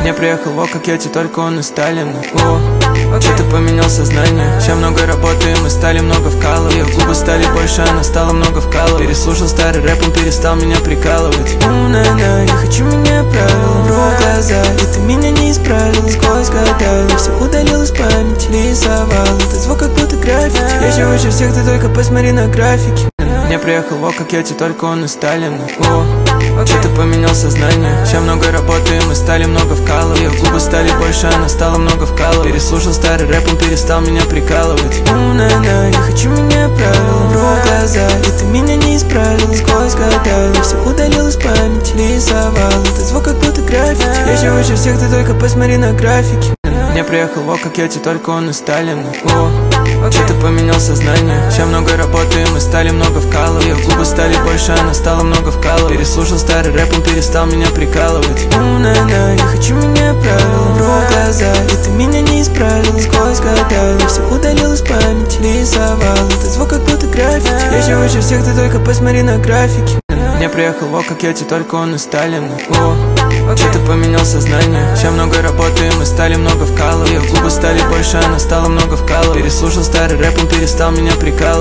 Я приехал в как я тебе, только он из Сталина. Что-то поменял сознание. Сейчас много работаем, мы стали много вкалывать. Ее губы стали больше, она стала много вкалывать. Переслушал старый рэп, он перестал меня прикалывать. На-на, я хочу меня правила в глаза, и ты меня не исправил. Сквозь года я все удалил из памяти, рисовал этот звук как будто график. Я же выше всех, ты только посмотри на графики. Я приехал в как я тебе, только он из Сталина. Что-то поменял сознание. Сейчас много работаем, мы стали много вкалывать. Ее губы стали больше, она стала много вкалывать. Переслушал старый рэп, он перестал меня прикалывать. На-на, я хочу меня правила в глаза, и ты меня не исправил. Сквозь года я все удалил из памяти, рисовал этот звук как будто график. Я же выше всех, ты только посмотри на графики. Я приехал в как я тебе, только он из Сталина. Что-то поменял сознание. Сейчас много работаем, мы стали много вкалывать. Ее губы стали больше, она стала много вкалывать. Переслушал старый рэп, он перестал меня прикалывать. На-на, я хочу меня правила в глаза, и ты меня не исправил. Сквозь года я все удалил из памяти, рисовал этот звук как будто график. Я же выше всех, ты только посмотри на графики. Я приехал в как я тебе, только он из Сталина. Что-то поменял сознание. Сейчас много работаем, мы стали много вкалывать. Ее губы стали больше, она стала много вкалывать. Переслушал старый рэп, он перестал меня прикалывать.